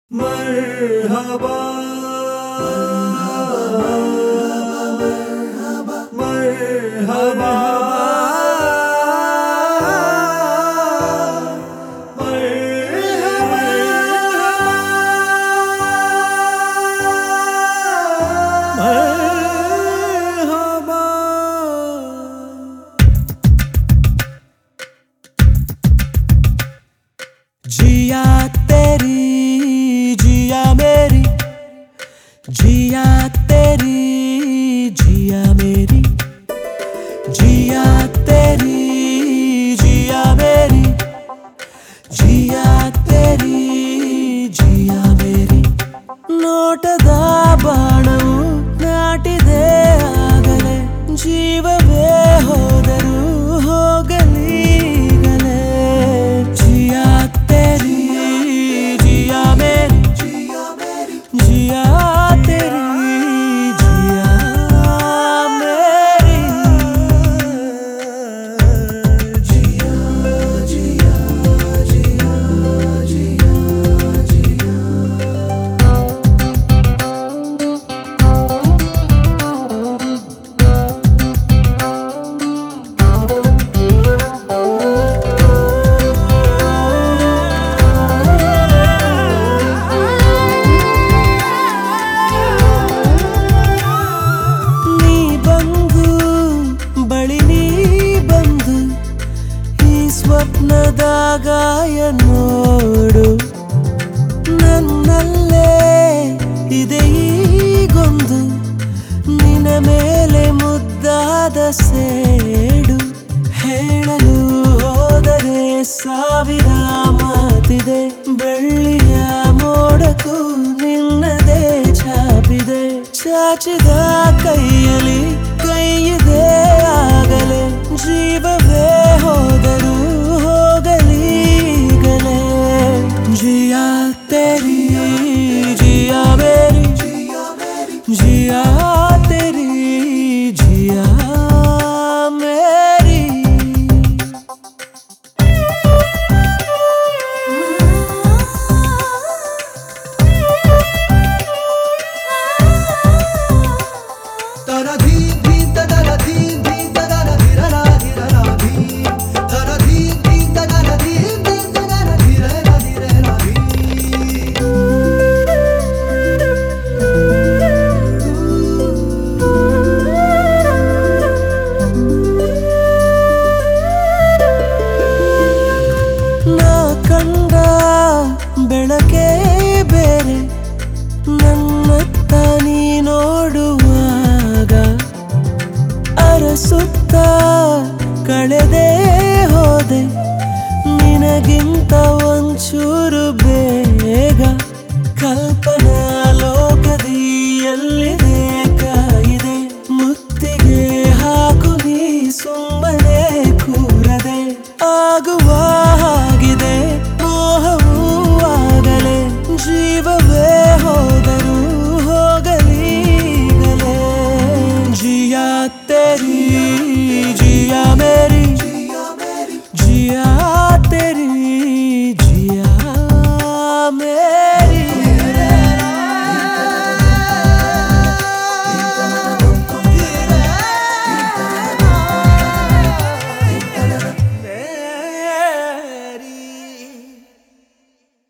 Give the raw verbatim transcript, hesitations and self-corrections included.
मरहबा मरहबा जिया तेरी जिया मेरी जिया तेरी जिया मेरी जिया तेरी जिया मेरी जिया तेरी जिया मेरी ನೋಟದ ಬಾಣವು ನಾಟಿದೆ ಆಗಲೇ ಜೀವವೇ ಹೋದರೂ ಹೋಗಲೀಗಲೇ जिया तेरी जिया मेरी जिया मेरी जिया तेरी जिया मेरी जिया जिया जिया जिया जिया ಸ್ವಪ್ನದ ಗಾಯ ನೋಡು ನನ್ನಲ್ಲೇ ಇದೆ ಈಗೊಂದು ನಿನ್ನ ಮೇಲೆ ಮುದ್ದಾದ ಸೇಡು ಹೇಳಲು ಹೋದರೆ ಸಾವಿರ ಮಾತಿದೆ ಬೆಳ್ಳಿಯ ಮೋಡಕ್ಕೂ ನಿನ್ನದೇ ಛಾಪಿದೆ ಚಾಚಿದ ಕೈಯಲ್ಲಿ ಕೈಯಿದೆ ಆಗಲೇ ಜೀವವೇ ಹೋದರೂ ಹೋಗಲೀಗಲೇ जिया तेरी जिया मेरी जिया तेरी जिया मेरी तारा धी धी तारा धी धी तारा धीरा धीरा धी तारा धी धी तारा धी धी तारा धीरा धीरा धी ನಾ ಕಂಡ ಬೆಳಕೆ ಬೇರೆ ನನ್ನತ್ತ ನೀ ನೋಡುವಾಗ ಅರಸುತ್ತ ಕಳೆದೇ ಹೋದೆ ನಿನಗಿಂತ ಒಂಚೂರು ಬೇಗ